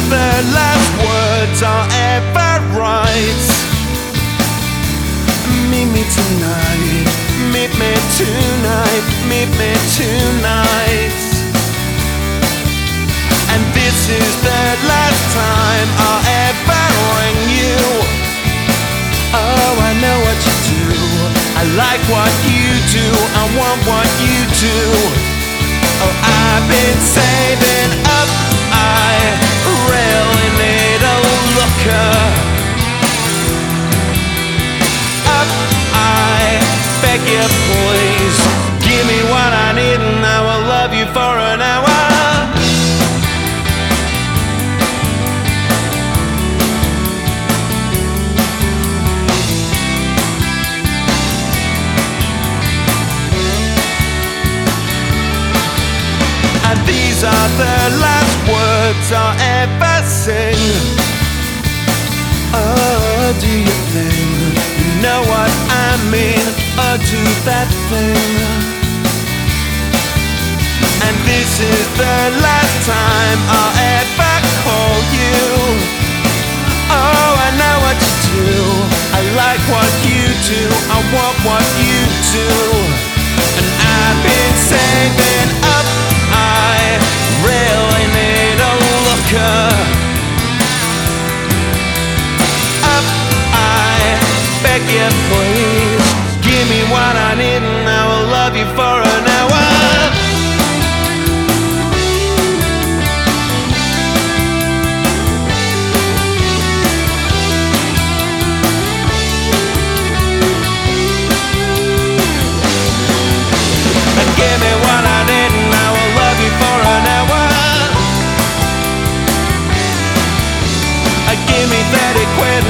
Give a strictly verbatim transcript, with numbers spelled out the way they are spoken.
are the last words I'll ever write. Meet me tonight, meet me tonight, meet me tonight. And this is the last time I'll ever ring you. Oh, I know what you do, I like what you do, I want what you do. Oh, I've been saving up, I really need a looker. Up, I beg you please, give me what I need and I will love you for an hour. And these are the last words I'll ever sing. Oh, do you think you know what I mean? Oh, do that thing. And this is the last time I'll ever call you. Oh, I know what you do, I like what you do, I want what you do. And I've been saving up, I really need a looker. Up, I beg you please, give me what I need and I will love you for an hour. Give me what I need and I will love you for an hour. Give me thirty quid